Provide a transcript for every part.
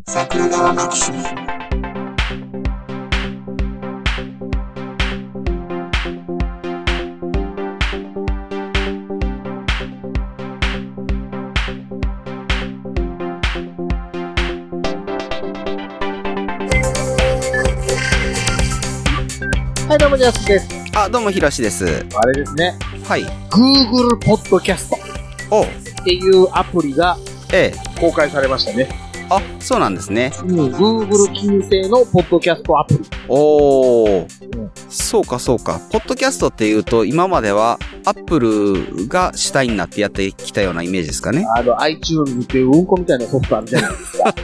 桜川マキシム。 はい、どうも、ジャスです。 あ、どうも、ひろしです。 あれですね。 はい。 Google Podcast おっていうアプリが公開されましたね。 あ、そうなんですね。 Google 金製のポッドキャストアプリ。 そうかそうか。ポッドキャストっていうと、今までは Apple が主体になってやってきたようなイメージですかね。 iTunes っていううんこみたいなソフトあるじゃないですか。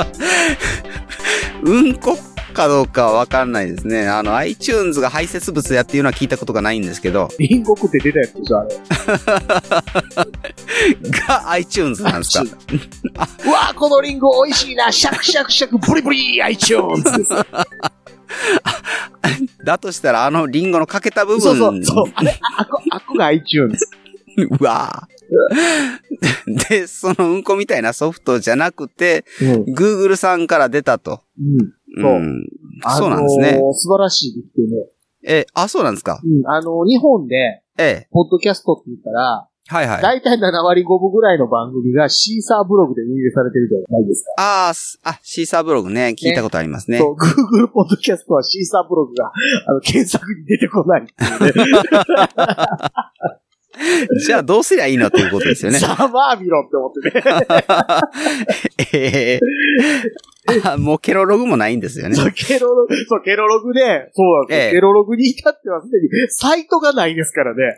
うんこかどうかはわかんないですね。iTunes が排泄物やっていうのは聞いたことがないんですけど。 リンゴ食って出たやつでしょ、あれ。 が iTunes なんですか。 うわー、このリンゴ美味しいな、シャクシャクシャク、ブリブリ iTunes です。 だとしたら、リンゴの欠けた部分。 そう。あっこが iTunes。 うわぁ。で、そのうんこみたいなソフトじゃなくて、Google さんから出たと。そうなんですね。 素晴らしいですね。そうなんですか。 日本で、ポッドキャストって言ったら、 はいはい。 だいたい7割5分ぐらいの番組がシーサーブログで運営されてるじゃないですか。 シーサーブログね、聞いたことありますね。 そう、Google ポッドキャストはシーサーブログが、検索に出てこないっていうね。 じゃあどうすりゃいいのっていうことですよね。 ざまあ見ろって思ってね。 もうケロログもないんですよね。 そう、ケロログで、そうなんですよ。ケロログに至ってはすでにサイトがないですからね。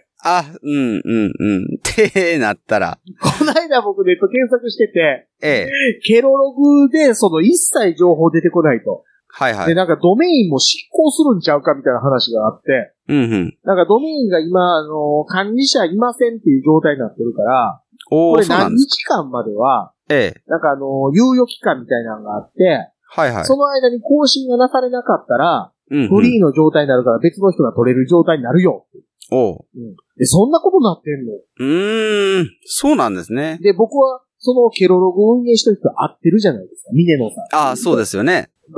ってなったら。 この間僕ネット検索してて、ケロログで一切情報出てこないと。 はいはい。 で、なんかドメインも執行するんちゃうかみたいな話があって、なんかドメインが今、管理者いませんっていう状態になってるから、これ何日間までは、なんか猶予期間みたいなのがあって、その間に更新がなされなかったら、フリーの状態になるから別の人が取れる状態になるよ。で、そんなことになってんの。 そうなんですね。 で、僕は、そのケロログを運営した人と会ってるじゃないですか。ミネノさん。 そうですよね。 だから、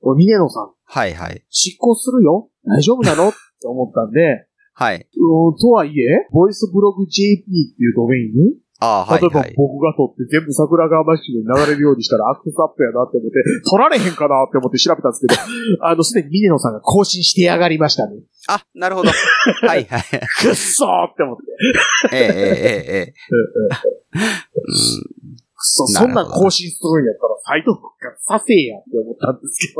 ミネノさん。執行するよ。大丈夫なのって思ったんで。とはいえ、ボイスブログ JP っていうドメインに、例えば僕が撮って全部桜川マッシュに流れるようにしたらアクセスアップやなって思って、撮られへんかなって思って調べたんですけど、すでにミネノさんが更新してやがりましたね。 なるほど。くっそーって思って。そんなん更新するんやったらサイト復活させやって思ったんですけど。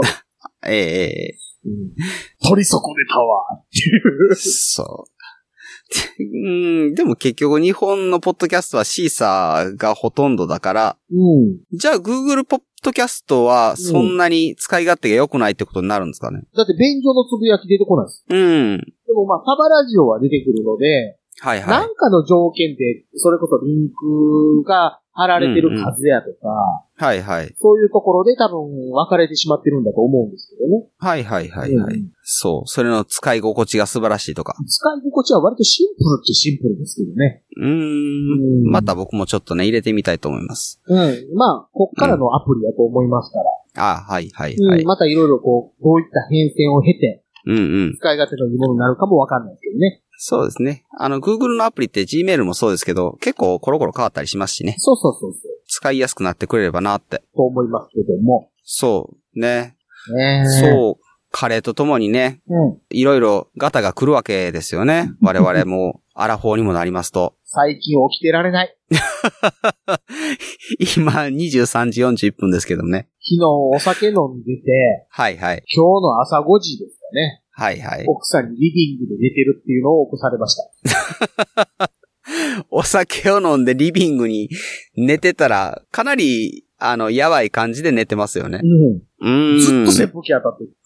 取り損ねたわっていう。 そう。でも結局日本のポッドキャストはシーサーがほとんどだから、じゃあ Google ポッドキャストはそんなに使い勝手が良くないってことになるんですかね。 だって便所のつぶやき出てこないです。でもサバラジオは出てくるので、なんかの条件で、それこそリンクが貼られてる数やとか、そういうところで多分分かれてしまってるんだと思うんですけどね。 そう。それの使い心地が素晴らしいとか。 使い心地は割とシンプルっちゃシンプルですけどね。 また僕もちょっとね、入れてみたいと思います。 こっからのアプリだと思いますから。またいろいろどういった変遷を経て、使い勝手のいいものになるかもわかんないですけどね。 そうですね。Google のアプリって Gmail もそうですけど、結構コロコロ変わったりしますしね。 そう。 使いやすくなってくれればなって。 と思いますけども。 そうね。そう。彼と共にね、いろいろガタが来るわけですよね。我々もアラフォーにもなりますと。 最近起きてられない。 今23時41分ですけどね。 昨日お酒飲んでて、今日の朝5時ですよね。奥さんにリビングで寝てるっていうのを起こされました。 お酒を飲んでリビングに寝てたら、かなり、やばい感じで寝てますよね。 ずっと扇風機当たってる。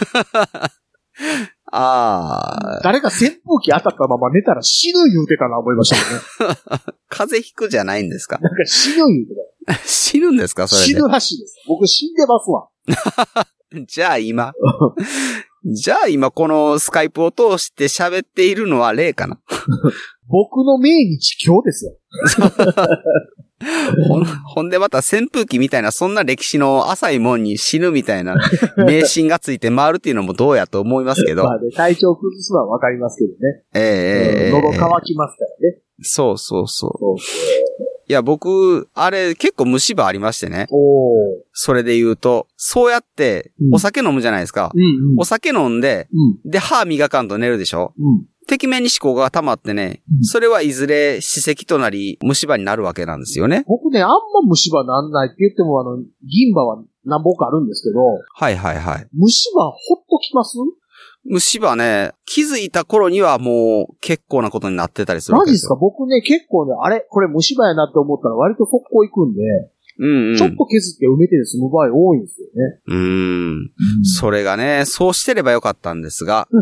誰か扇風機当たったまま寝たら死ぬ言うてたな思いましたもんね。 風邪ひくじゃないんですか？ なんか死ぬ言うてた。 死ぬんですかそれで。 死ぬらしいです。僕死んでますわ。 じゃあ今このスカイプを通して喋っているのは例かな。 僕の命日今日ですよ。 ほんでまた扇風機みたいなそんな歴史の浅いもんに死ぬみたいな迷信がついて回るっていうのもどうやと思いますけど。 まあね、体調崩すのはわかりますけどね。喉乾きますからね。 そう。いや、僕、あれ結構虫歯ありましてね。それで言うと、そうやってお酒飲むじゃないですか。お酒飲んで、で、歯磨かんと寝るでしょ。てきめんに歯垢が溜まってね、それはいずれ歯石となり虫歯になるわけなんですよね。 僕ね、あんま虫歯なんないって言っても銀歯は何本かあるんですけど。 はい。 虫歯ほっときます？ 虫歯ね、気づいた頃にはもう結構なことになってたりするわけですよ。 マジですか？僕ね、結構ね、これ虫歯やなって思ったら割と速攻行くんで、ちょっと削って埋めてで済む場合多いんですよね。 それがね、そうしてればよかったんですが、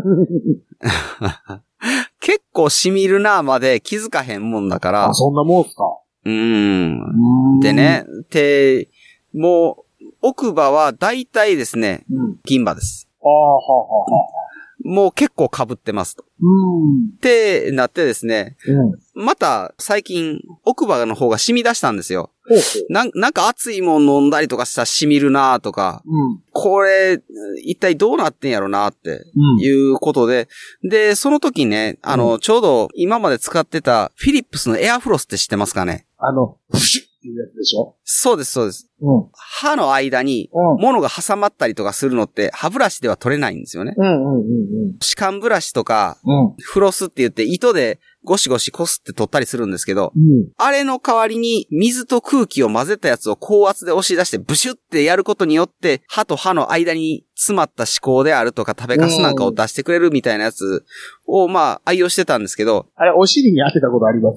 結構染みるなまで気づかへんもんだから。 あ、そんなもんすか。 でね、もう、奥歯は大体ですね、銀歯です。もう結構被ってますと。ってなってですね、また最近奥歯の方が染み出したんですよ。なんか熱いもん飲んだりとかしたら染みるなとか、これ一体どうなってんやろなっていうことで、で、その時ね、ちょうど今まで使ってたフィリップスのエアフロスって知ってますかね？ プシュッっていうやつでしょ？ そうです。歯の間に物が挟まったりとかするのって歯ブラシでは取れないんですよね。歯間ブラシとか、フロスって言って糸でゴシゴシこすって取ったりするんですけど、あれの代わりに水と空気を混ぜたやつを高圧で押し出してブシュってやることによって歯と歯の間に詰まった歯垢であるとか食べかすなんかを出してくれるみたいなやつを愛用してたんですけど。 あれ、お尻に当てたことあります？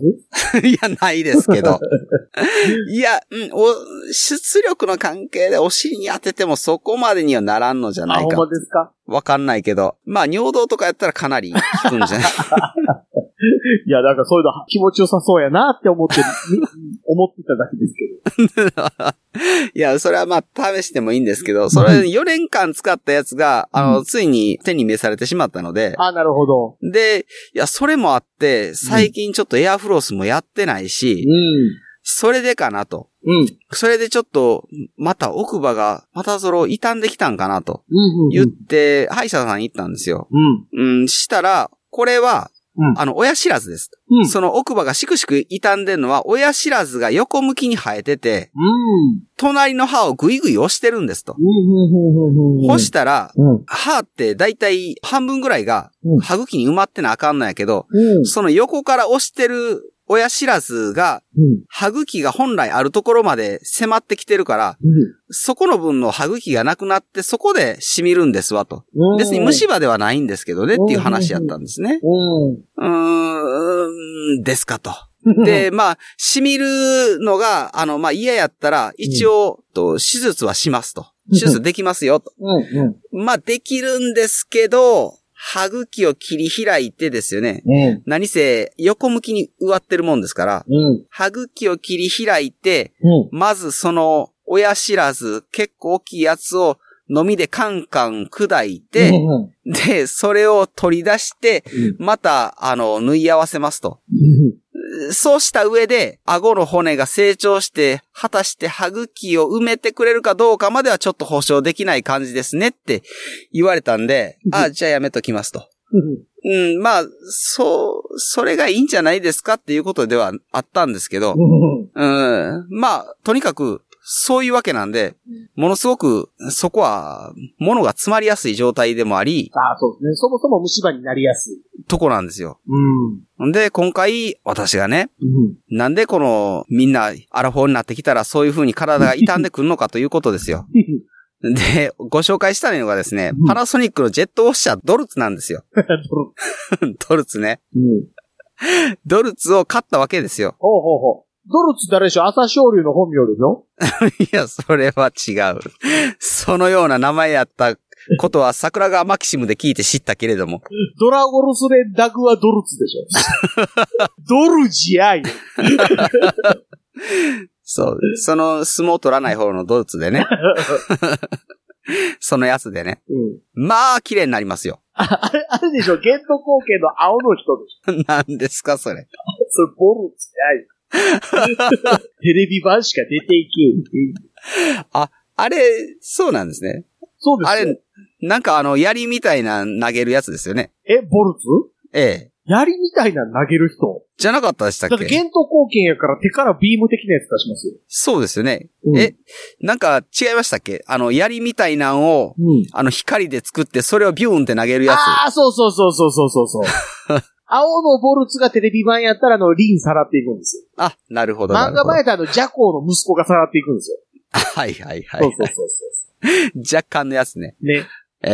いや、ないですけど。いや、出力の関係でお尻に当ててもそこまでにはならんのじゃないか。 ほんまですか？ わかんないけど。尿道とかやったらかなり効くんじゃないいや、なんかそういうの気持ちよさそうやなって思ってただけですけど。 いや、それは試してもいいんですけど、それ4年間使ったやつが、ついに手に召されてしまったので。 あ、なるほど。 で、いや、それもあって、最近ちょっとエアフロスもやってないし、それでかなと。それでちょっと、また奥歯が、また傷んできたんかなと。言って、歯医者さん行ったんですよ。したら、これは、親知らずです。その奥歯がしくしく傷んでるのは、親知らずが横向きに生えてて、隣の歯をぐいぐい押してるんですと。押したら、歯ってだいたい半分ぐらいが歯茎に埋まってなあかんのやけど、その横から押してる親知らずが、歯茎が本来あるところまで迫ってきてるから、そこの分の歯茎がなくなって、そこで染みるんですわと。別に虫歯ではないんですけどねっていう話やったんですね。ですかと。で、染みるのが、嫌やったら、一応、手術はしますと。手術できますよと。できるんですけど、歯茎を切り開いてですよね。何せ横向きに植わってるもんですから、歯茎を切り開いて、まずその親知らず結構大きいやつをのみでカンカン砕いて、で、それを取り出して、また、縫い合わせますと。そうした上で、顎の骨が成長して、果たして歯茎を埋めてくれるかどうかまではちょっと保証できない感じですねって言われたんで、じゃあやめときますと。それがいいんじゃないですかっていうことではあったんですけど、とにかく、そういうわけなんで、ものすごく、そこは、物が詰まりやすい状態でもあり、 そうですね。そもそも虫歯になりやすい。 とこなんですよ。で、今回、私がね、なんでみんな、アラフォーになってきたら、そういう風に体が傷んでくるのかということですよ。で、ご紹介したのがですね、パナソニックのジェットウォッシャードルツなんですよ。ドルツね。ドルツを買ったわけですよ。 ドルツ誰でしょ？朝青龍の本名でしょ？ いや、それは違う。そのような名前やったことは桜川マキシムで聞いて知ったけれども。 ドラゴルスレダグはドルツでしょ？ドルジアイ。 そう。その相撲取らない方のドルツでね。そのやつでね。綺麗になりますよ。 あれでしょ？ゲント後継の青の人でしょ？ 何ですか、それ。 それボルツじゃない。 テレビ版しか出ていけん。 あれ、そうなんですね。 そうです。 あれ、なんか槍みたいな投げるやつですよね。 ボルツ？ ええ。 槍みたいな投げる人じゃなかったでしたっけ？ だってゲント貢献やから手からビーム的なやつ出しますよ。 そうですよね。なんか違いましたっけ？槍みたいなんを、光で作ってそれをビューンって投げるやつ。 ああ、そう。青のボルツがテレビ版やったらリンさらっていくんですよ。 あ、なるほど。 漫画版やったらジャコウの息子がさらっていくんですよ。 はい。 そう。 若干のやつね。 ね。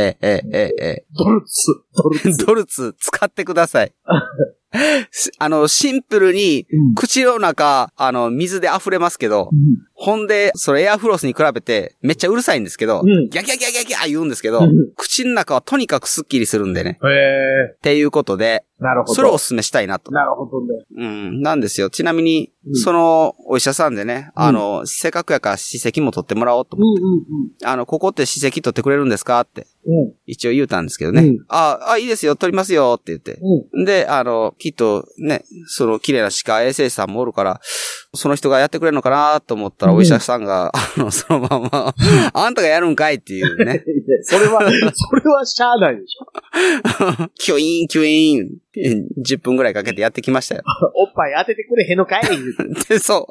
ドルツ使ってください。シンプルに、口の中、水で溢れますけど、ほんで、それエアフロスに比べて、めっちゃうるさいんですけど、ギャギャギャギャギャ言うんですけど、口の中はとにかくスッキリするんでね。っていうことで、 なるほど。 それをお勧めしたいなと。 なるほどね。なんですよ。ちなみに、その、お医者さんでね、せっかくやから歯石も取ってもらおうと思って。ここって歯石取ってくれるんですかって。一応言うたんですけどね。いいですよ、取りますよ、って言って。で、きっとね、その綺麗な歯科衛生士さんもおるから、その人がやってくれるのかなと思ったら、お医者さんが、そのまま、あんたがやるんかいっていうね。 それはしゃあないでしょ。 キュイーン。10分ぐらいかけてやってきましたよ。 おっぱい当ててくれへんのかいで、そう。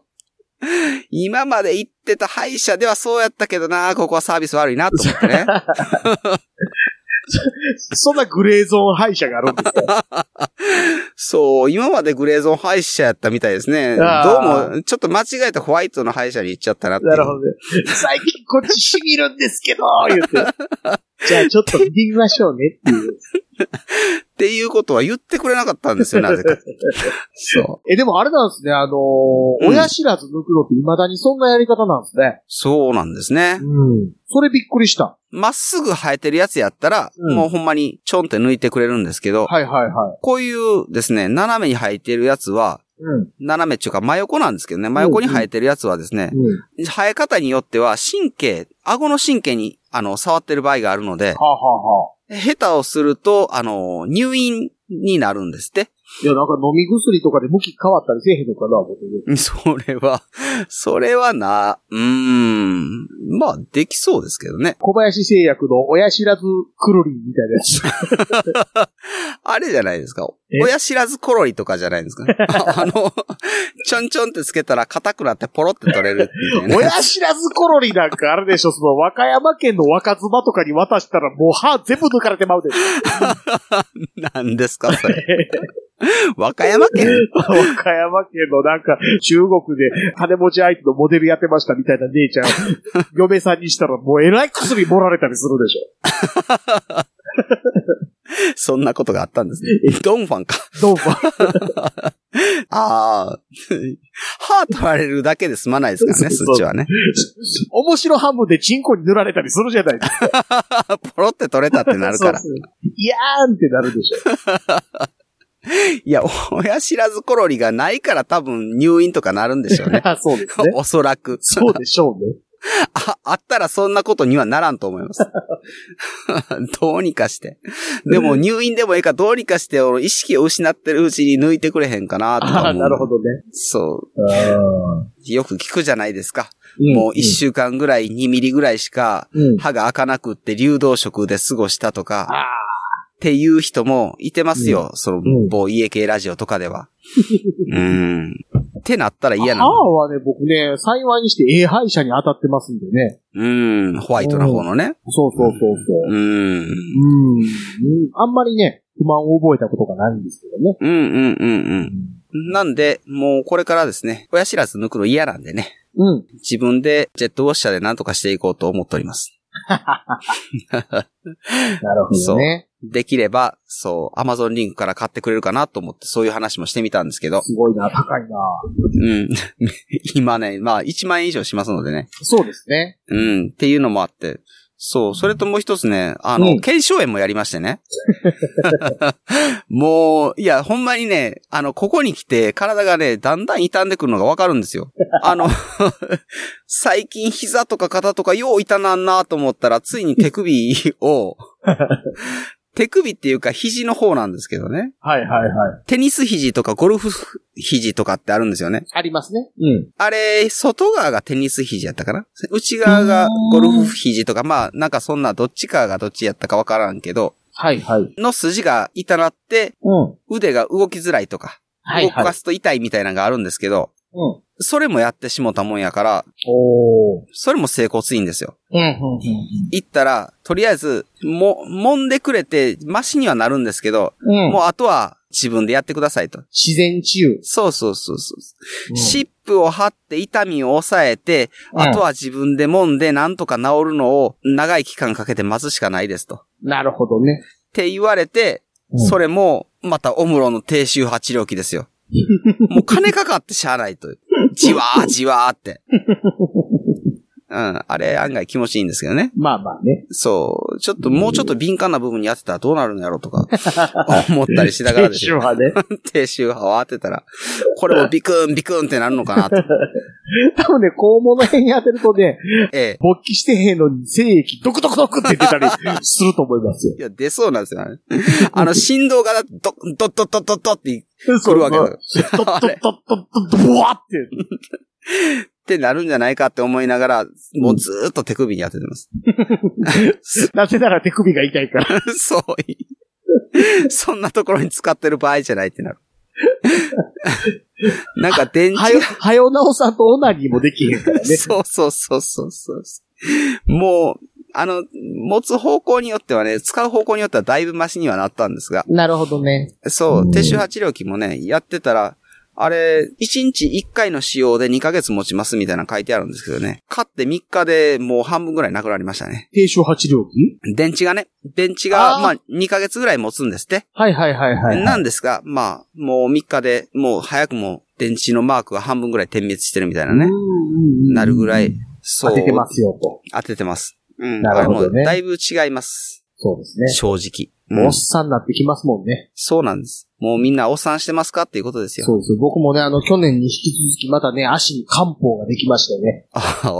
今まで行ってた歯医者ではそうやったけどな、ここはサービス悪いなと思ってね。 そんなグレーゾーン歯医者があるんですか？ そう、今までグレーゾーン歯医者やったみたいですね。どうも、ちょっと間違えたホワイトの歯医者に行っちゃったなっていう。 なるほどね。最近こっち染みるんですけど、言って。じゃあちょっと見てみましょうねっていう。 っていうことは言ってくれなかったんですよ、なぜか。そう。 でもあれなんですね、親知らず抜くのって未だにそんなやり方なんですね。 そうなんですね。 それびっくりした。 まっすぐ生えてるやつやったら、もうほんまにちょんって抜いてくれるんですけど、こういうですね、斜めに生えてるやつは、斜めっていうか真横なんですけどね、真横に生えてるやつはですね、生え方によっては顎の神経に触ってる場合があるので、下手をすると、入院になるんですって。 いや、なんか飲み薬とかで向き変わったりせえへんのかな、僕ね。 それはまあ、できそうですけどね。 小林製薬の親知らずクロリンみたいなやつ。 あれじゃないですか。親知らずコロリとかじゃないですか。ちょんちょんってつけたら硬くなってポロって取れるみたいな。 親知らずコロリなんかあれでしょ、その和歌山県の若妻とかに渡したらもう歯全部抜かれてまうで。 何ですか、それ。和歌山県のなんか中国で金持ち相手のモデルやってましたみたいな姉ちゃん、嫁さんにしたらもうえらい薬盛られたりするでしょ。 そんなことがあったんですね。ドンファンか。 ドンファン。 歯取られるだけで済まないですからね、そっちはね。 面白ハムでチンコに塗られたりするじゃないですか。 ポロって取れたってなるから。 いやーんってなるでしょ。 いや、親知らずコロリがないから多分入院とかなるんでしょうね。 そうですね。 おそらく。 そうでしょうね。 あったらそんなことにはならんと思います。どうにかして。でも入院でもいいからどうにかして意識を失ってるうちに抜いてくれへんかなとか思う。 なるほどね。 そう。よく聞くじゃないですか。もう1週間ぐらい2ミリぐらいしか歯が開かなくって流動食で過ごしたとか。っていう人もいてますよ。その某家系ラジオとかでは。ってなったら嫌なの。 歯はね、僕ね、幸いにして歯医者に当たってますんでね。 ホワイトな方のね。 そう。あんまりね、不満を覚えたことがないんですけどね。 なんで、もうこれからですね、親知らず抜くの嫌なんでね。自分でジェットウォッシャーで何とかしていこうと思っております。 なるほどね。 できれば、Amazon リンクから買ってくれるかなと思って、そういう話もしてみたんですけど。 すごいな、高いな。 今ね、まあ1万円以上しますのでね。 そうですね。 っていうのもあって。それともう一つね、腱鞘炎もやりましてね。もう、いや、ほんまにね、ここに来て体がね、だんだん傷んでくるのがわかるんですよ。最近膝とか肩とかよう痛なんなと思ったら、ついに手首を、 手首っていうか肘の方なんですけどね。 はいはいはい。 テニス肘とかゴルフ肘とかってあるんですよね。 ありますね。うん。 あれ、外側がテニス肘やったかな？内側がゴルフ肘とか、まあ、なんかそんなどっちかがどっちやったかわからんけど、 はいはい。 の筋が痛なって、腕が動きづらいとか、動かすと痛いみたいなのがあるんですけど、それもやってしもたもんやから、それも整骨院ですよ。行ったら、とりあえず、揉んでくれて、マシにはなるんですけど、もうあとは自分でやってくださいと。 自然治癒。 そう。湿布を貼って痛みを抑えて、あとは自分で揉んでなんとか治るのを長い期間かけて待つしかないですと。 なるほどね。 って言われて、それも、またオムロの低周波治療器ですよ。もう金かかってしゃあないと。じわーって。あれ案外気持ちいいんですけどね。 まあまあね。 そう。もうちょっと敏感な部分に当てたらどうなるんやろうとか、思ったりしながらですよ。 低周波ね。 低周波を当てたら、これもビクーンってなるのかなと。 多分ね、肛門の辺に当てるとね、勃起してへんのに精液ドクドクドクって出たりすると思いますよ。 いや、出そうなんですよね。振動がドッって来るわけだ。ドッボワって。ってなるんじゃないかって思いながら、もうずーっと手首に当ててます。 なぜなら手首が痛いから。 そう。そんなところに使ってる場合じゃないってなる。なんか電池はよなおさんとオナニーもできへんからね。 そう。もう、持つ方向によってはね、使う方向によってはだいぶマシにはなったんですが。 なるほどね。 そう、低周波治療器もね、やってたら、あれ、1日1回の使用で2ヶ月持ちますみたいなの書いてあるんですけどね。買って3日でもう半分ぐらいなくなりましたね。 低周波治療器？ 電池がまあ2ヶ月ぐらい持つんですって。 はい。 なんですが、まあ、もう3日で、もう早くも電池のマークが半分ぐらい点滅してるみたいなね。なるぐらい、そう。 当ててますよと。 当ててます。 なるほどね。 だいぶ違います。 そうですね。 正直。 おっさんになってきますもんね。 そうなんです。もうみんなおっさんしてますかっていうことですよ。 そうです。僕もね、去年に引き続きまたね、足に漢方ができましてね。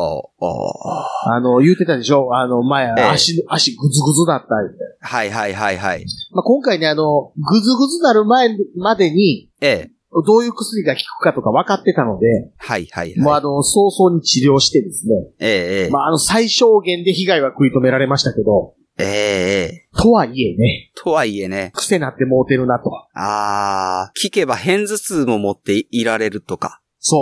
言うてたでしょ？前、足ぐずぐずだったみたいな。はい。まあ、今回ね、ぐずぐずなる前までに、どういう薬が効くかとか分かってたので、もう早々に治療してですね。まあ、最小限で被害は食い止められましたけど、とはいえね。癖なってもうてるなと。 聞けば片頭痛も持っていられるとか。 そう。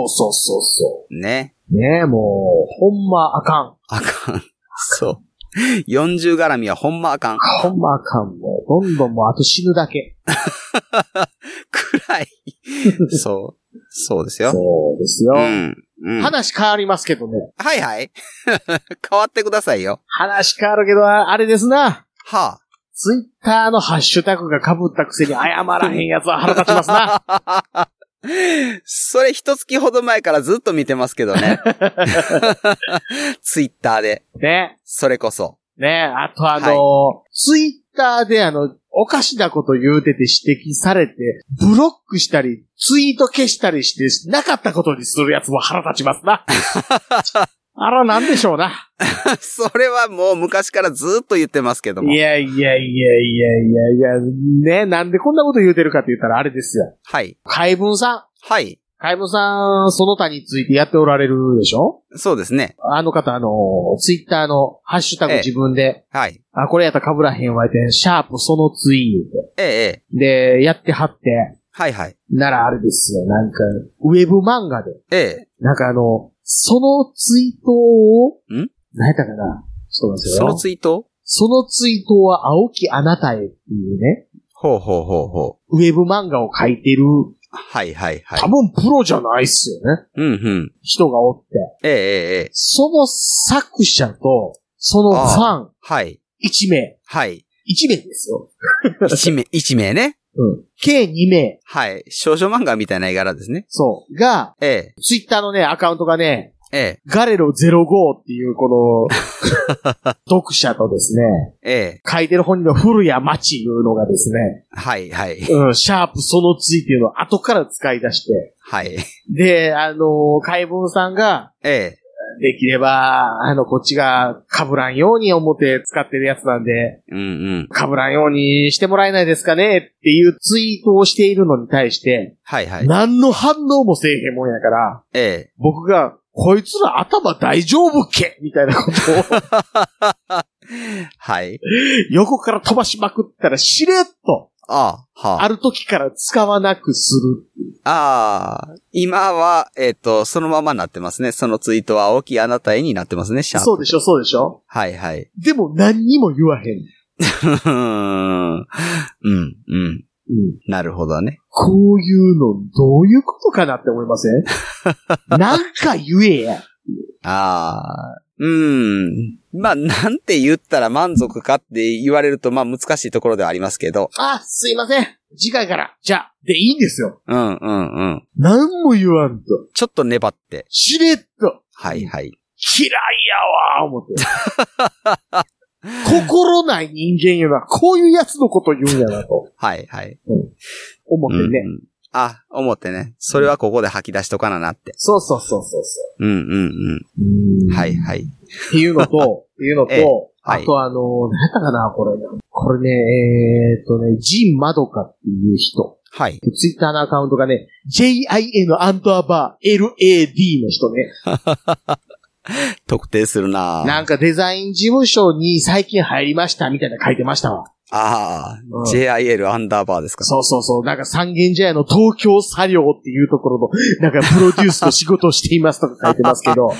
ねもう、ほんまあかん。 そう。40絡みはほんまあかん。 もう、どんどんもうあと死ぬだけ。 暗い。そうですよ。 そうですよ。話変わりますけどね。 はい。変わってくださいよ。 話変わるけど、あれですな。 はあ。 ツイッターのハッシュタグが被ったくせに謝らへんやつは腹立ちますな。 それ一月ほど前からずっと見てますけどね。ツイッターで。 ね。 それこそ。 ね。あとツイッターでおかしなこと言うてて指摘されて、ブロックしたり、ツイート消したりして、なかったことにするやつも腹立ちますな。あら、なんでしょうな。 それはもう昔からずっと言ってますけども。 いや。ね、なんでこんなこと言うてるかって言ったらあれですよ。 はい。 海文さん。 はい。 海文さん、その他についてやっておられるでしょ？ そうですね。 あの方、ツイッターのハッシュタグ自分で。 はい。 これやったら被らへんわいて、シャープそのツイート。で、やってはって。 はい。 ならあれですよ、なんか、ウェブ漫画で。なんかそのツイートを、何やったかな？そうなんですよ。 そのツイート？ そのツイートは青きあなたへっていうね。 ほう。 ウェブ漫画を書いてる。 はい。 多分プロじゃないっすよね。人がおって。その作者と、そのファン。1名。1名ですよ。 1名ね。 計2名。 少女漫画みたいな絵柄ですね。 そう。が、ツイッターのね、アカウントがね、ガレロ05っていうこの、読者とですね、書いてる本人の古谷町いうのがですね、シャープそのツイっていうのを後から使い出して、で、海文さんが、 できれば、こっちが被らんように思って使ってるやつなんで、被らんようにしてもらえないですかねっていうツイートをしているのに対して、何の反応もせえへんもんやから、僕が、こいつら頭大丈夫っけみたいなことを、横から飛ばしまくったらしれっと、ある時から使わなくする。 今は、そのままなってますね。そのツイートは大きいあなたへになってますね、シャープ。 そうでしょ、そうでしょ。でも何にも言わへん。 なるほどね。 こういうのどういうことかなって思いません？なんか言えや。 まあ、なんて言ったら満足かって言われると、まあ難しいところではありますけど。 すいません。次回から、じゃあ、でいいんですよ。 何も言わんと。 ちょっと粘って。 しれっと。 嫌いやわ思って。心ない人間やな。こういうやつのこと言うんやなと。思ってね。 思ってね。それはここで吐き出しとかなって。 そう。っていうのと、あと何やったかな、これね、ジンマドカっていう人。ツイッターのアカウントがね、JIN_LAD の人ね。 特定するなぁ。 なんかデザイン事務所に最近入りましたみたいな書いてましたわ。 JIL_ ですか。 そう。なんか三軒茶屋の東京作業っていうところの、なんかプロデュースの仕事をしていますとか書いてますけど。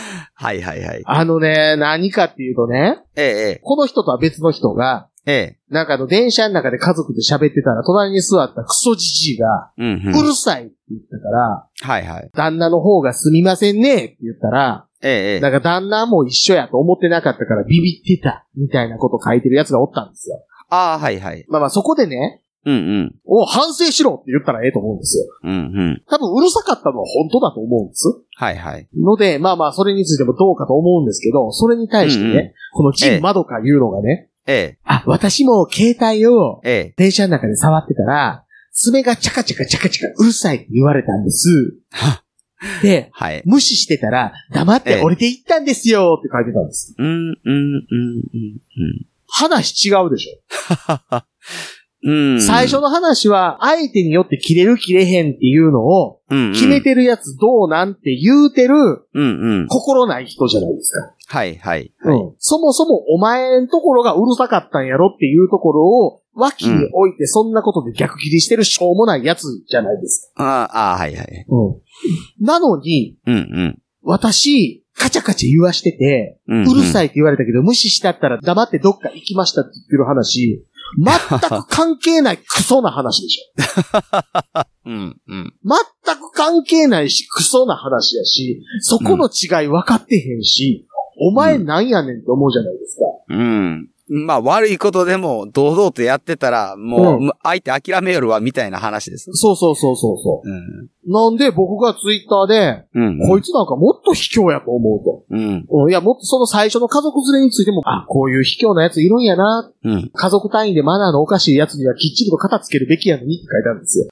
何かっていうとね。この人とは別の人が、なんか電車の中で家族で喋ってたら、隣に座ったクソじじいが、うるさいって言ったから、旦那の方がすみませんねって言ったら、なんか旦那も一緒やと思ってなかったからビビってた、みたいなこと書いてるやつがおったんですよ。まあそこでね、反省しろって言ったらええと思うんですよ。多分うるさかったのは本当だと思うんです。ので、まあそれについてもどうかと思うんですけど、それに対してね、このジンマドカいうのがね、私も携帯を電車の中で触ってたら、爪がチャカチャカうるさいって言われたんです。で、無視してたら、黙って降りていったんですよって書いてたんです。話違うでしょ。最初の話は、相手によって切れる切れへんっていうのを、決めてるやつどうなんて言うてる、心ない人じゃないですか。そもそもお前のところがうるさかったんやろっていうところを、脇に置いてそんなことで逆切りしてるしょうもないやつじゃないですか。なのに、私、カチャカチャ言わしてて、うるさいって言われたけど、無視したったら黙ってどっか行きましたって言ってる話、全く関係ないクソな話でしょ。全く関係ないし、クソな話やし、そこの違い分かってへんし、お前なんやねんって思うじゃないですか。 まあ悪いことでも堂々とやってたら、もう相手諦めよるわみたいな話です。 そう。なんで僕がツイッターで、こいつなんかもっと卑怯やと思うと。いや、もっとその最初の家族連れについても、こういう卑怯なやついるんやな。家族単位でマナーのおかしいやつにはきっちりと肩つけるべきやのにって書いてあるんです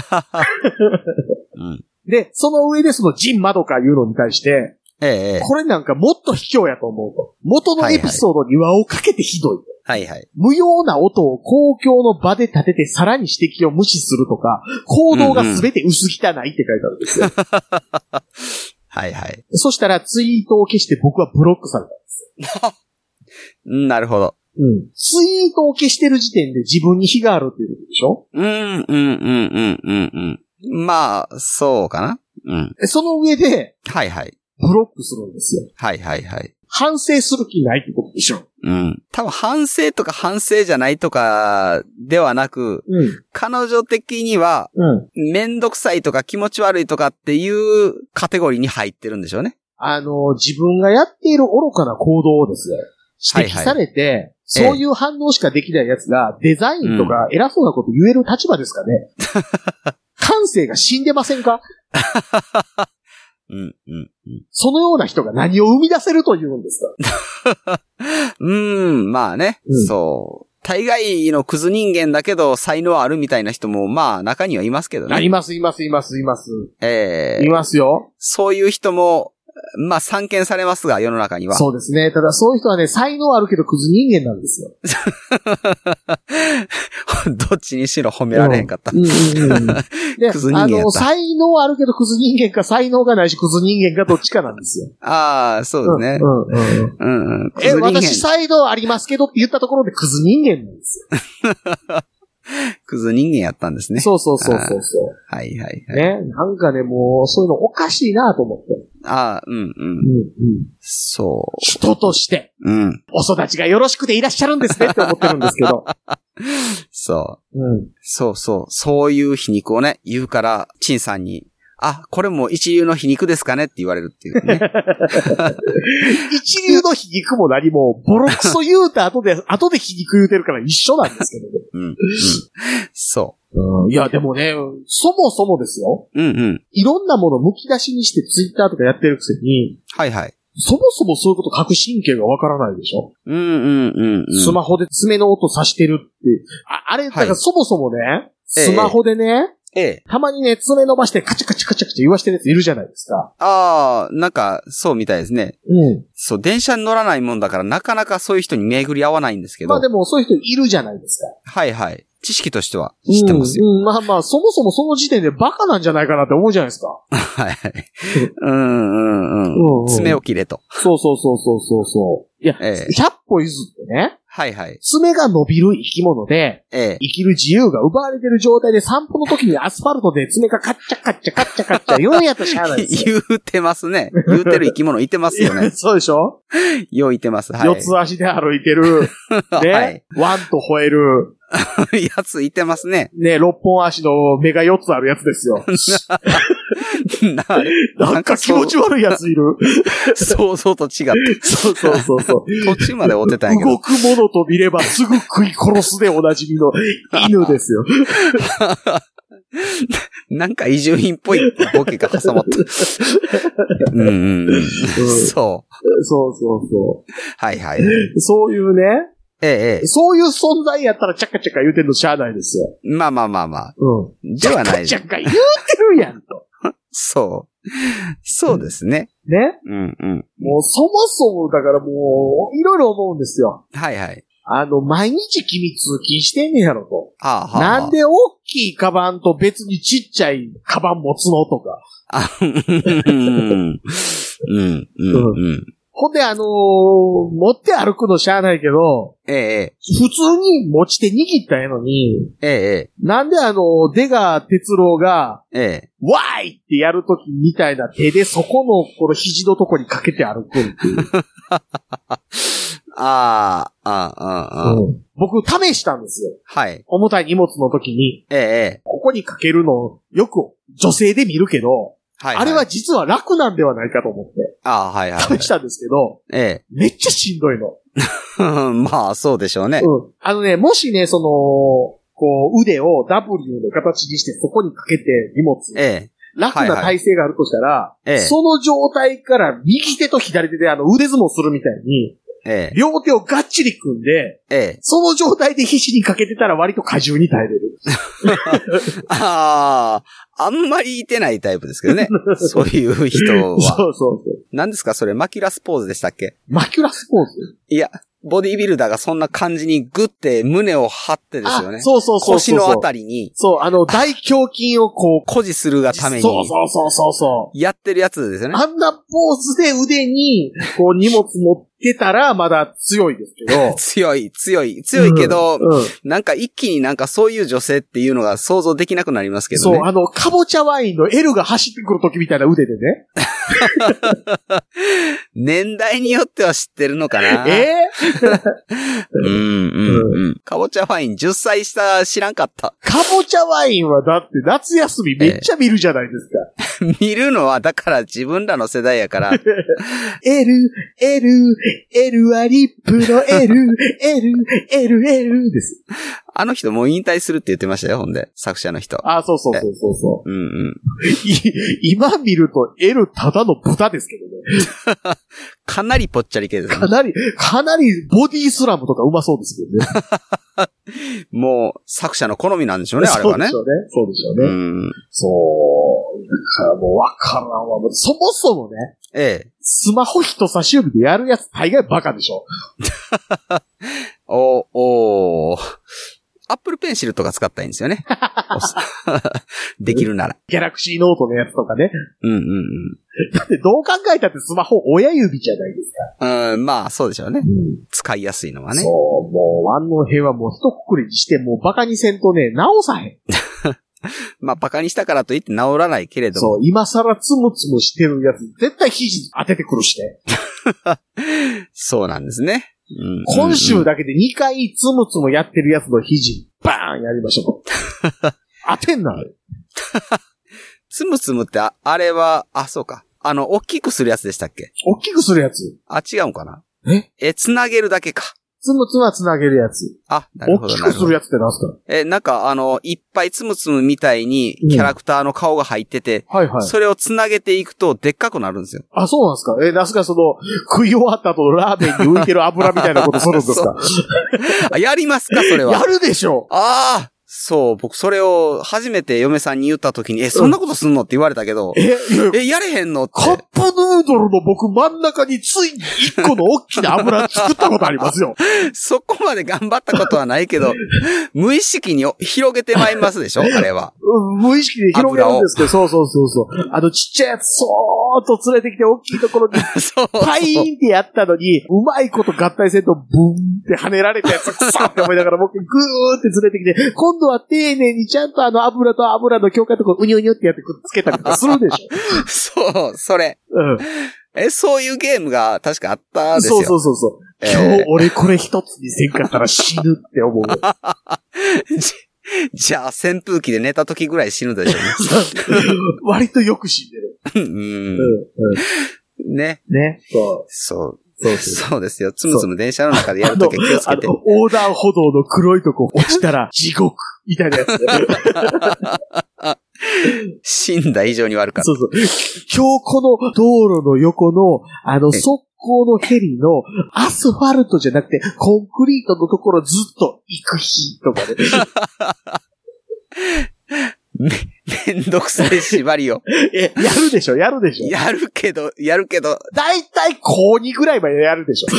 よ。で、その上でそのジンマドカいうのに対して、これなんかもっと卑怯やと思うと。元のエピソードに輪をかけてひどいと。無用な音を公共の場で立ててさらに指摘を無視するとか、行動がすべて薄汚いって書いてあるんですよ。そしたらツイートを消して僕はブロックされたんですよ。 なるほど。 ツイートを消してる時点で自分に非があるっていうことでしょ？ まあ、そうかな。 その上で、ブロックするんですよ。反省する気ないってことでしょ。 多分反省とか反省じゃないとかではなく、彼女的には、めんどくさいとか気持ち悪いとかっていうカテゴリーに入ってるんでしょうね。 自分がやっている愚かな行動をですね、指摘されて、そういう反応しかできないやつがデザインとか偉そうなこと言える立場ですかね。感性が死んでませんか？そのような人が何を生み出せるというんですか？ まあね、そう。大概のクズ人間だけど才能あるみたいな人もまあ中にはいますけどね。 います。いますよ。 そういう人もまあ、散見されますが、世の中には。 そうですね。ただ、そういう人はね、才能あるけどクズ人間なんですよ。 どっちにしろ褒められへんかった。 で、クズ人間やった。才能あるけどクズ人間か、才能がないしクズ人間かどっちかなんですよ。 ああ、そうですね。 私才能ありますけどって言ったところでクズ人間なんですよ。 クズ人間やったんですね。 そう。 はい。 ね。なんかね、もう、そういうのおかしいなと思って。 そう。 人として。お育ちがよろしくていらっしゃるんですねって思ってるんですけど。 そう。そういう皮肉をね、言うから、陳さんに、これも一流の皮肉ですかねって言われるっていうね。 一流の皮肉も何も、ボロクソ言うた後で皮肉言うてるから一緒なんですけどね。 そう。 いや、でもね、そもそもですよ。いろんなものむき出しにしてツイッターとかやってるくせに。そもそもそういうこと書く神経がわからないでしょ。スマホで爪の音さしてるって。あれ、だからそもそもね、スマホでね、たまにね、爪伸ばしてカチャカチャ言わしてるやついるじゃないですか。 なんか、そうみたいですね。そう、電車に乗らないもんだからなかなかそういう人に巡り合わないんですけど。 まあでもそういう人いるじゃないですか。 知識としては知ってますよ。 まあ、そもそもその時点でバカなんじゃないかなって思うじゃないですか。 爪を切れと。 そう。いや、100歩譲ってね。爪が伸びる生き物で、生きる自由が奪われてる状態で散歩の時にアスファルトで爪がカッチャ言うんやったらしゃあないですよ。 言うてますね。言うてる生き物いてますよね。 そうでしょ？ よういてます。 四つ足で歩いてる。ね。ワンと吠える。 やついてますね。 ね、6本足の目が4つあるやつですよ。なんか気持ち悪いやついる。 想像と違って。 そう。 途中まで追ってたんやけど。 動くものと見ればすぐ食い殺すでおなじみの犬ですよ。 なんか伊集院っぽいボケが挟まった。そう。そういうね。そういう存在やったらチャカチャカ言うてんのしゃあないですよ。 まあ。ではない。 チャカチャカ言うてるやんと。 そうですね。 ね。もうそもそもだからもういろいろ思うんですよ。毎日君通勤してんねやろと。なんで大きいカバンと別にちっちゃいカバン持つのとか。ほんで持って歩くのしゃあないけど、普通に持ち手握ったんやのに、なんで出川哲朗が、わーいってやるときみたいな手でそこのこの肘のとこにかけて歩くっていう。僕試したんですよ。重たい荷物の時に、ここにかけるのよく女性で見るけど、あれは実は楽なんではないかと思って。試したんですけど、めっちゃしんどいの。 まあ、そうでしょうね。 もしね、腕を W の形にしてそこにかけて荷物、楽な体勢があるとしたら、その状態から右手と左手で腕相撲するみたいに、両手をがっちり組んで、その状態で肘にかけてたら割と過重に耐えれる。 あんまりいてないタイプですけどね。そういう人は。 そう。 何ですかそれ、マキュラスポーズでしたっけ？ マキュラスポーズ？ いや、ボディビルダーがそんな感じにグッて胸を張ってですよね。 そう。 腰のあたりに。 大胸筋を誇示するがために。 そう。 やってるやつですよね。 あんなポーズで腕に、荷物持ってたらまだ強いですけど。 強いけど、なんか一気になんかそういう女性っていうのが想像できなくなりますけどね。 そう、かぼちゃワインの L が走ってくる時みたいな腕でね。 年代によっては知ってるのかな？かぼちゃワイン10歳下知らんかった。 かぼちゃワインはだって夏休みめっちゃ見るじゃないですか。見るのはだから自分らの世代やから。 L はリップの L です。 あの人もう引退するって言ってましたよ、ほんで。作者の人。 そう。今見ると L ただの豚ですけどね。 かなりぽっちゃり系ですね。 かなりボディスラムとかうまそうですけどね。 もう作者の好みなんでしょうね、あれはね。 そうでしょうね。そう。 もうわからんわ。そもそもね。 ええ。 スマホ人差し指でやるやつ大概バカでしょ。 アップルペンシルとか使ったらいいんですよね。できるなら。 ギャラクシーノートのやつとかね。 うんうんうん。 だってどう考えたってスマホ親指じゃないですか。まあそうでしょうね。使いやすいのはね。 そう、もう、万能平はもう一括りにして、もうバカにせんとね、直さへん。 まあバカにしたからといって直らないけれども。 そう、今更つむつむしてるやつ、絶対肘当ててくるしね。 そうなんですね。 今週だけで2回つむつむやってるやつの肘、バーンやりましょう。当てんな。 つむつむってあれは、そうか。大きくするやつでしたっけ？ 大きくするやつ。 違うんかな？つなげるだけか。 つむつむはつなげるやつ。 なるほど。 大きくするやつって何すか？ なんかいっぱいつむつむみたいにキャラクターの顔が入ってて、はいはい。それをつなげていくとでっかくなるんですよ。 そうなんですか？なんすか食い終わった後のラーメンに浮いてる油みたいなことするんですか？ やりますかそれは。 やるでしょ。 そう、僕それを初めて嫁さんに言った時に、そんなことすんのって言われたけど、やれへんのって。 カップヌードルの僕真ん中についに一個の大きな油作ったことありますよ。 そこまで頑張ったことはないけど、無意識に広げてまいりますでしょあれは。 無意識で広げるんですけど、そう。ちっちゃいやつ、そーっと連れてきて大きいところに、パイーンってやったのに、うまいこと合体せんと、ブーンって跳ねられたやつ、くさって思いながら僕、グーって連れてきて、今度は丁寧にちゃんと油と油の境界のところ、うにゅうにゅってやってくっつけたりとかするでしょ。 そう、それ。そういうゲームが確かあったですよ。 そう。今日俺これ一つにせんかったら死ぬって思う。 じゃあ扇風機で寝た時ぐらい死ぬでしょうね。 割とよく死んでる。 ね。そうですよ。つむつむ電車の中でやるとき気をつけて。 横断歩道の黒いとこ落ちたら地獄みたいなやつ。 死んだ以上に悪かった。 そう。今日この道路の横の、側溝のヘリのアスファルトじゃなくてコンクリートのところずっと行く日とかね。めんどくさい縛りを。 やるでしょ。 やるけど。 だいたい高2ぐらいまでやるでしょ。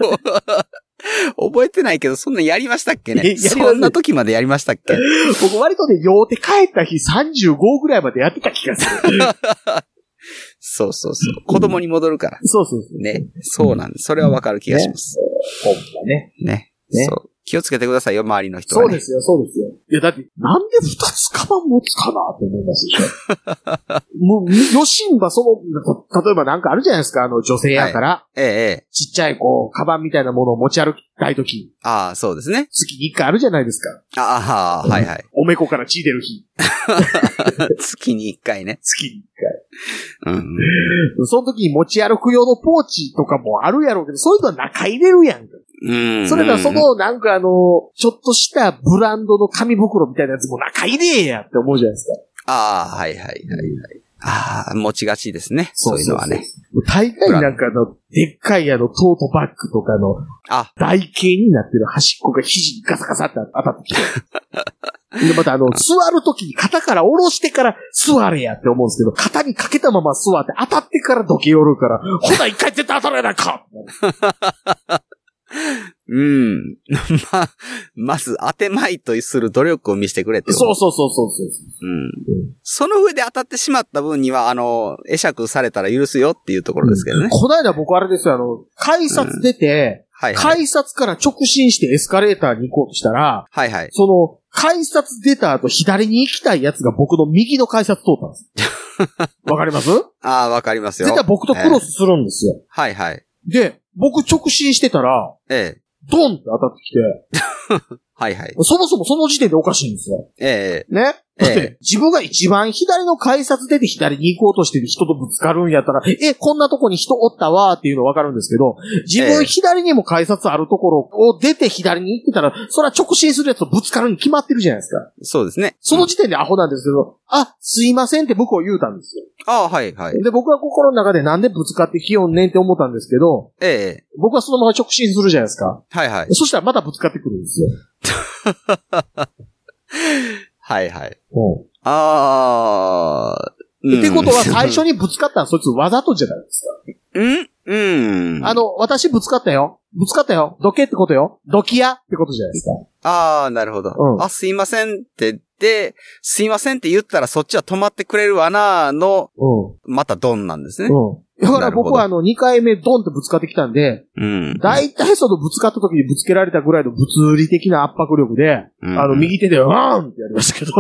覚えてないけど、そんなやりましたっけね。そんな時までやりましたっけ。 僕割とね、酔って帰った日35ぐらいまでやってた気がする。 そう。子供に戻るから。 そう。 ね。そうなんです。それはわかる気がします。 ほんまね。 ね。そう。気をつけてくださいよ、周りの人は、ね。 そうですよ。いや、だって、なんで2つカバン持つかなって思いますよ。もう、よしんば、例えばなんかあるじゃないですか、女性やから。ちっちゃい、カバンみたいなものを持ち歩きたいとき。 そうですね。 月に1回あるじゃないですか。 はい。 おめこから血出る日。 月に1回ね。 月に1回。その時に持ち歩く用のポーチとかもあるやろうけど、そういうのは中入れるやんか。それがなんかちょっとしたブランドの紙袋みたいなやつも中入れやって思うじゃないですか。 はい。持ちがちですね。そういうのはね。 大概なんかでっかいトートバッグとかの台形になってる端っこが肘にガサガサって当たってきて。で、また座るときに肩から下ろしてから座れやって思うんですけど、肩にかけたまま座って当たってからどけ寄るから、ほな一回絶対当たらないかまず当てまいとする努力を見せてくれって。 そう。 その上で当たってしまった分には、会釈されたら許すよっていうところですけどね。 この間僕あれですよ、改札出て、改札から直進してエスカレーターに行こうとしたら、改札出た後左に行きたいやつが僕の右の改札通ったんです。わかります？ わかりますよ。 絶対僕とクロスするんですよ。で、僕直進してたら、ドンって当たってきて、そもそもその時点でおかしいんですよ。ね。だって自分が一番左の改札出て左に行こうとして人とぶつかるんやったら、こんなとこに人おったわーっていうのわかるんですけど、自分左にも改札あるところを出て左に行ってたら、それは直進するやつとぶつかるに決まってるじゃないですか。 そうですね。 その時点でアホなんですけど、すいませんって向こう言うたんですよ。で、僕は心の中でなんでぶつかってきよんねんって思ったんですけど、僕はそのまま直進するじゃないですか。そしたらまたぶつかってくるんですよ。 ってことは最初にぶつかったらそいつわざとじゃないですか。私ぶつかったよ。どけってことよ。どきやってことじゃないですか。 ああ、なるほど。すいませんってすいませんって言ったらそっちは止まってくれるわなの、またドンなんですね。 だから僕は2回目ドンってぶつかってきたんで、だいたいそのぶつかった時にぶつけられたぐらいの物理的な圧迫力で、右手でってやりましたけど。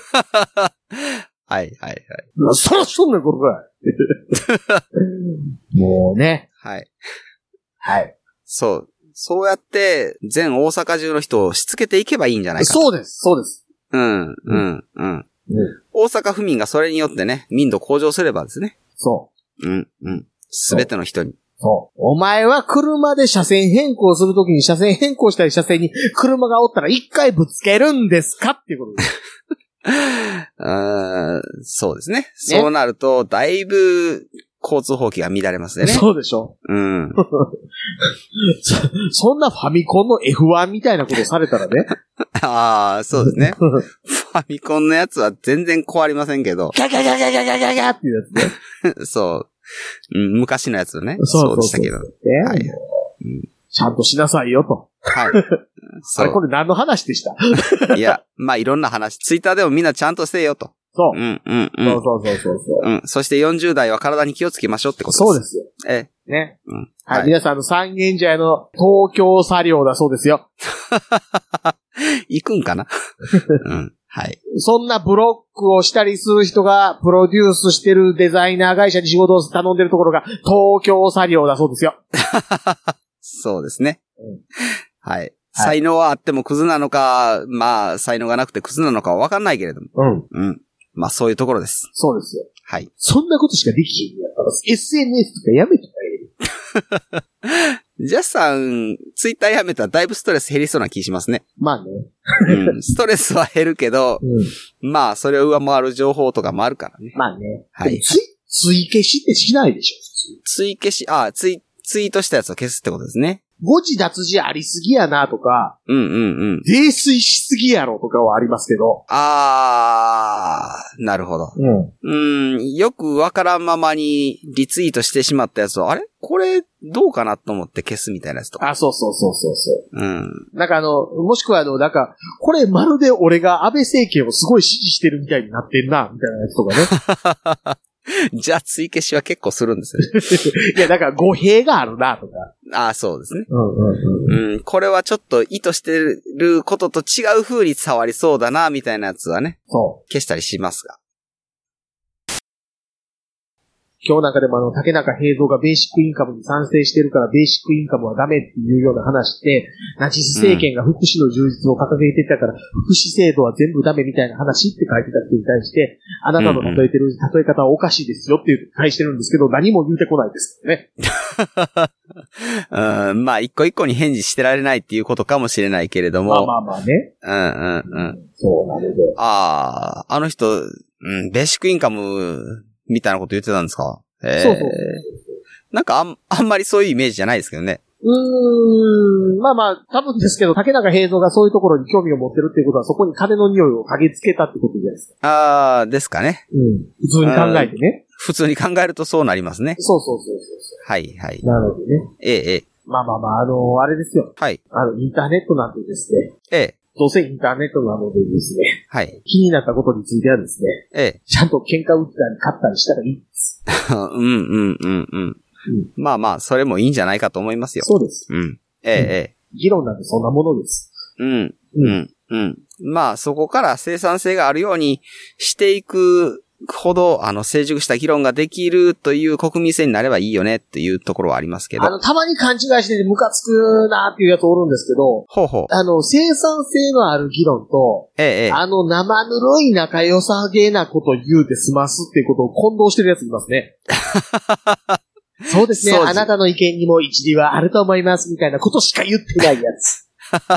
はい。 そらしょんねん、これぐらい。もうね。 はい。そうやって、全大阪中の人をしつけていけばいいんじゃないかと。 そうです。 大阪府民がそれによってね、民度向上すればですね。すべての人に。 お前は車で車線変更するときに車線変更したり車線に車がおったら一回ぶつけるんですかっていうことです。 そうですね。そうなると、だいぶ、交通法規が乱れますね。 そうでしょ。そんなファミコンの F1 みたいなことされたらね。 ああ、そうですね。ファミコンのやつは全然壊りませんけど。 ガガガガガガガガっていうやつね。 そう。昔のやつね。そうでしたけど。 ちゃんとしなさいよと。 はい。 あれこれ何の話でした？ いや、いろんな話。ツイッターでもみんなちゃんとせえよと。 そう。そう。 そして40代は体に気をつけましょうってことです。 そうですよ。ね。はい。皆さん三軒茶屋の東京車両だそうですよ。 行くんかなはい。 そんなブロックをしたりする人がプロデュースしてるデザイナー会社に仕事を頼んでるところが東京車両だそうですよ。 そうですね。はい。才能はあってもクズなのか、才能がなくてクズなのかはわかんないけれども。そういうところです。 そうですよ。 はい。 そんなことしかできへんやったら SNS とかやめとかジャスさん、ツイッターやめたらだいぶストレス減りそうな気しますね。ストレスは減るけど、それを上回る情報とかもあるからね。 はい。追消しってしないでしょ、普通。 追消し、ツイートしたやつを消すってことですね。 誤字脱字ありすぎやなとか、泥酔しすぎやろとかはありますけど。 なるほど。よくわからんままにリツイートしてしまったやつを、あれこれどうかなと思って消すみたいなやつとか。 そう。なんかもしくはこれまるで俺が安倍政権をすごい支持してるみたいになってんな、みたいなやつとかね。 じゃあ追消しは結構するんですね。 いや、語弊があるな、とか。 そうですね。これはちょっと意図してることと違う風に伝わりそうだな、みたいなやつはね。消したりしますが。 今日なんかでも竹中平蔵がベーシックインカムに賛成してるからベーシックインカムはダメっていうような話で、ナチス政権が福祉の充実を掲げてたから福祉制度は全部ダメみたいな話って書いてた人に対して、あなたの例えてる例え方はおかしいですよっていう返してるんですけど、何も言うてこないですけどね。 一個一個に返事してられないっていうことかもしれないけれども。 ね。そうなので。 あの人、ベーシックインカム、みたいなこと言ってたんですか？ そう。 なんかあんまりそういうイメージじゃないですけどね。 多分ですけど、竹中平蔵がそういうところに興味を持ってるっていうことは、そこに金の匂いを嗅ぎつけたってことじゃないですか。 ですかね。 普通に考えてね。 普通に考えるとそうなりますね。 そう。 はい。 なのでね。あれですよ。 はい。 インターネットなんてですね。どうせインターネットなのでですね。 はい。 気になったことについてはですね。ちゃんと喧嘩打ったり勝ったりしたらいいんです。 それもいいんじゃないかと思いますよ。 そうです。議論なんてそんなものです。 そこから生産性があるようにしていくほど、成熟した議論ができるという国民性になればいいよねっていうところはありますけど。 たまに勘違いしててムカつくなーっていうやつおるんですけど、生産性のある議論と、生ぬるい仲良さげなこと言うて済ますっていうことを混同してるやついますね。そうですね。あなたの意見にも一理はあると思いますみたいなことしか言ってないやつ。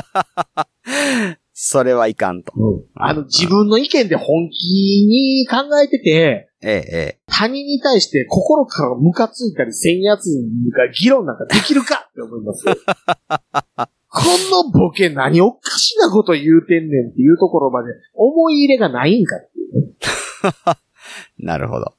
それはいかんと。 自分の意見で本気に考えてて、他人に対して心からムカついたりせんやつが議論なんかできるかって思います。このボケ何おかしなこと言うてんねんっていうところまで思い入れがないんかっていうね。 なるほど。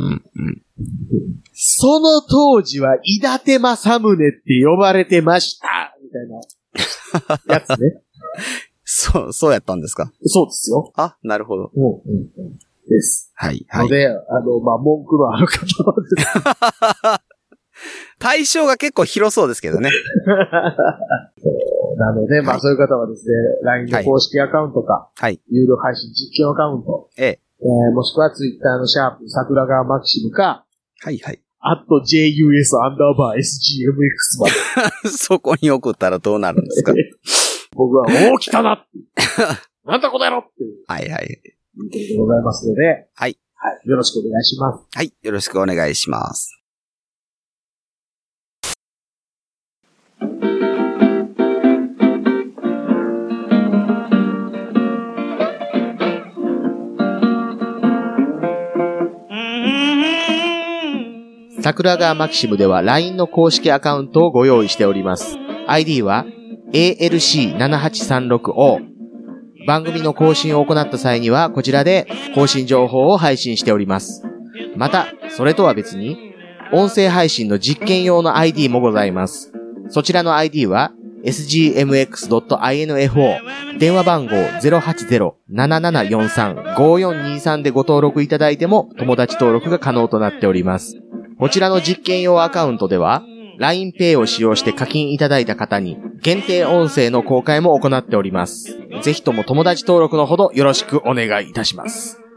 その当時は、伊達政宗って呼ばれてましたみたいなやつね。 そうやったんですか？ そうですよ。 あ、なるほど。 です。 はい、 はい。ので、文句のある方はです。 対象が結構広そうですけどね。 なので、そういう方はですね、LINE の公式アカウントか、有料配信実況アカウント、もしくは Twitter のシャープ桜川マキシムか、 @JUS_SGMX まで。そこに送ったらどうなるんですか？ 僕は、来たななんだこの野郎っていう。 はい。 でございますので、はい。よろしくお願いします。 はい。よろしくお願いします。 桜川マキシムでは LINE の公式アカウントをご用意しております。ID は ALC7836O。番組の更新を行った際にはこちらで更新情報を配信しております。また、それとは別に音声配信の実験用の ID もございます。そちらの ID は sgmx.info 電話番号 080-7743-5423 でご登録いただいても友達登録が可能となっております。こちらの実験用アカウントでは LINEPay を使用して課金いただいた方に限定音声の公開も行っております。ぜひとも友達登録のほどよろしくお願いいたします。